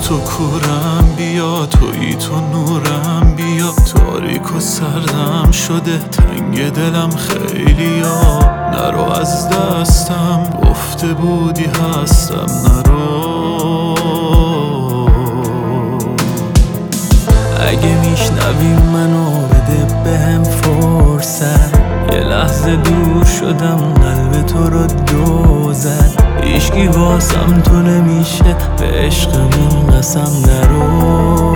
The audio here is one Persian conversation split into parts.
تو کورم بیا، تویی تو نورم بیا، تاریک و سردم شده تنگ دلم خیلیا. نرو از دستم گفته بودی هستم، نرو. اگه میشنوی منو بده بهم فرصت، یه لحظه دور شدم قلب تو رو دو زد. هیچکی واسم تو نمیشه به عشقمون قسم، نرو.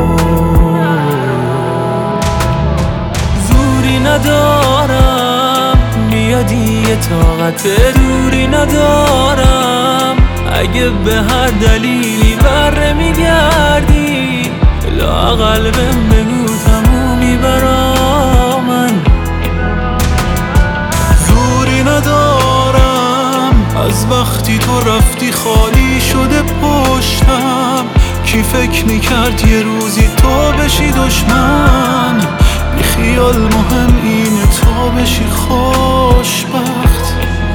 زوری ندارم بیا دیگه، طاقت دوری ندارم. اگه به هر دلیلی بر میگردی لااقل بهم بگو تمومی برا من. زوری ندارم از وقتی تو رفتی خالی شده پشتم. کی فکر میکرد یه روزی تو بشی دشمن؟ بی خیال مهم اینه تو بشی خوشبخت.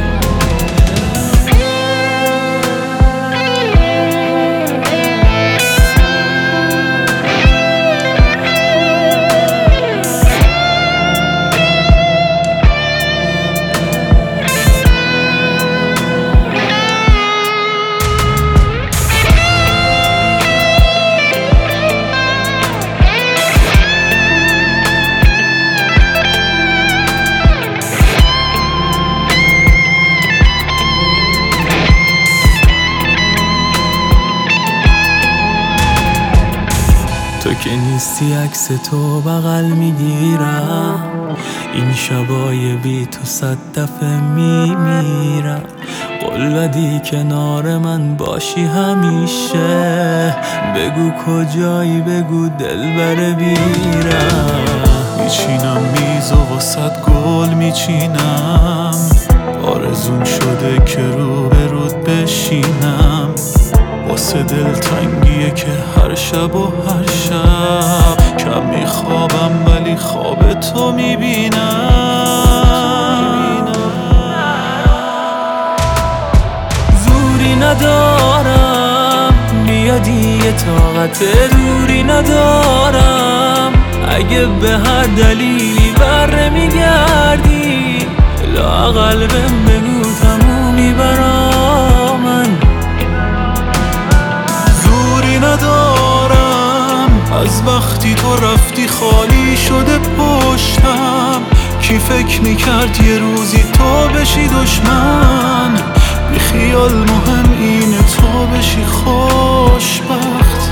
تو که نیستی عکس تو بغل میگیرم، این شبای بی تو 100 دفعه میمیرم. قول بدی کنار من باشی همیشه، بگو کجایی بگو دلبر بیرم. میچینم میز و واسد گل میچینم، آرزوم شده که رو به رود بشینم. واسه دلتنگیه که هر شب و هر شب کم میخوابم ولی خواب تو میبینم. زوری ندارم بیا دیگه، طاقت دوری ندارم. اگه به هر دلیلی بر میگردی لااقل بهم بگو تمومی برا من. ندارم از وقتی تو رفتی خالی شده پشتم. کی فکر میکرد یه روزی تو بشی دشمن؟ بی خیال مهم اینه تو بشی خوشبخت.